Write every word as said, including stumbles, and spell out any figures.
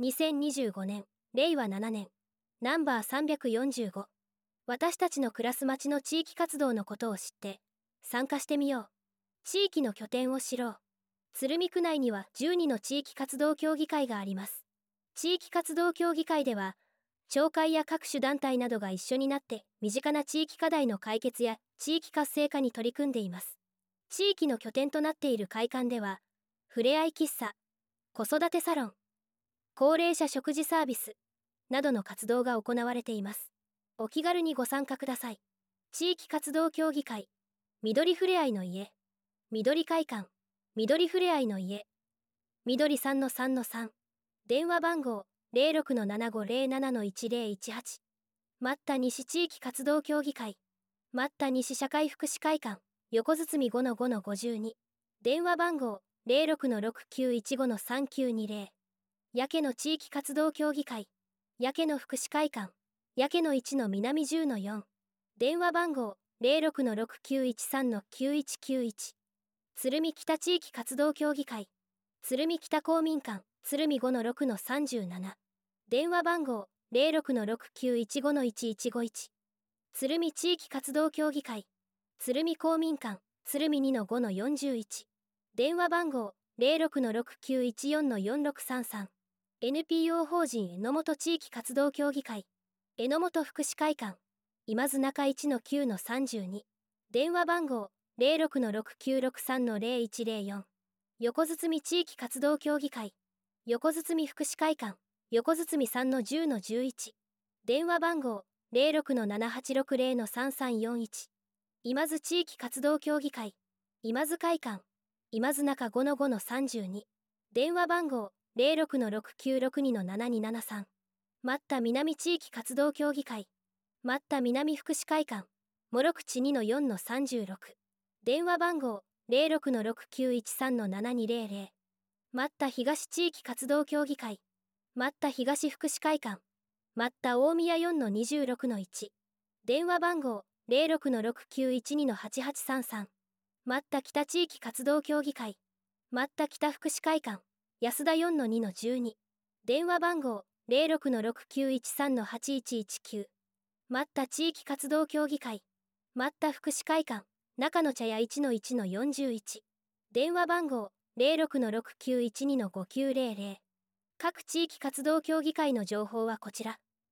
にせんにじゅうごねん、れいわななねん、ナンバーさんびゃくよんじゅうご。私たちの暮らす町の地域活動のことを知って、参加してみよう。地域の拠点を知ろう。鶴見区内にはじゅうにの地域活動協議会があります。地域活動協議会では、町会や各種団体などが一緒になって身近な地域課題の解決や地域活性化に取り組んでいます。地域の拠点となっている会館では、ふれあい喫茶、子育てサロン、高齢者食事サービスなどの活動が行われています。お気軽にご参加ください。地域活動協議会、緑ふれあいの家、緑会館、緑ふれあいの家、緑 さんのさんのさん、電話番号 ゼロろくのななごゼロななのいちゼロいちはち、待った西地域活動協議会、待った西社会福祉会館、横堤 ごのごのごじゅうに、電話番号 ゼロろくのろくきゅういちごのさんきゅうにゼロ、やけの地域活動協議会、やけの福祉会館、やけのいちの南じゅうのよん、電話番号 ゼロろくのろくきゅういちさんのきゅういちきゅういち、鶴見北地域活動協議会、鶴見北公民館、鶴見 ごのろくのさんじゅうなな、電話番号 ゼロろくのろくきゅういちごのいちいちごいち、鶴見地域活動協議会、鶴見公民館、鶴見 にのごのよんじゅういち、電話番号 ゼロろくのろくきゅういちよんのよんろくさんさん、エヌピーオー 法人榎本地域活動協議会、榎本福祉会館、今津中 いちのきゅうのさんじゅうに、電話番号 ゼロろくのろくきゅうろくさんのゼロいちゼロよん、横堤地域活動協議会、横堤福祉会館、横堤 さんのじゅうのじゅういち、電話番号 ゼロろくのななはちろくゼロのさんさんよんいち、今津地域活動協議会、今津会館、今津中 ごのごのさんじゅうに、電話番号 ゼロろくのろくきゅうろくにのななにななさん、待った南地域活動協議会、待った南福祉会館、諸口 にのよんのさんじゅうろく、電話番号 ゼロろくのろくきゅういちさんのななにゼロゼロ、待った東地域活動協議会、待った東福祉会館、待った大宮 よんのにじゅうろくのいち、電話番号 ゼロろくのろくきゅういちにのはちはちさんさん、待った北地域活動協議会、待った北福祉会館、安田 よんのにのじゅうに、電話番号 ゼロろくのろくきゅういちさんのはちいちいちきゅう、待った地域活動協議会、待った福祉会館、中野茶屋 いちのいちのよんじゅういち、電話番号 ゼロろくのろくきゅういちにのごきゅうゼロゼロ。各地域活動協議会の情報はこちら。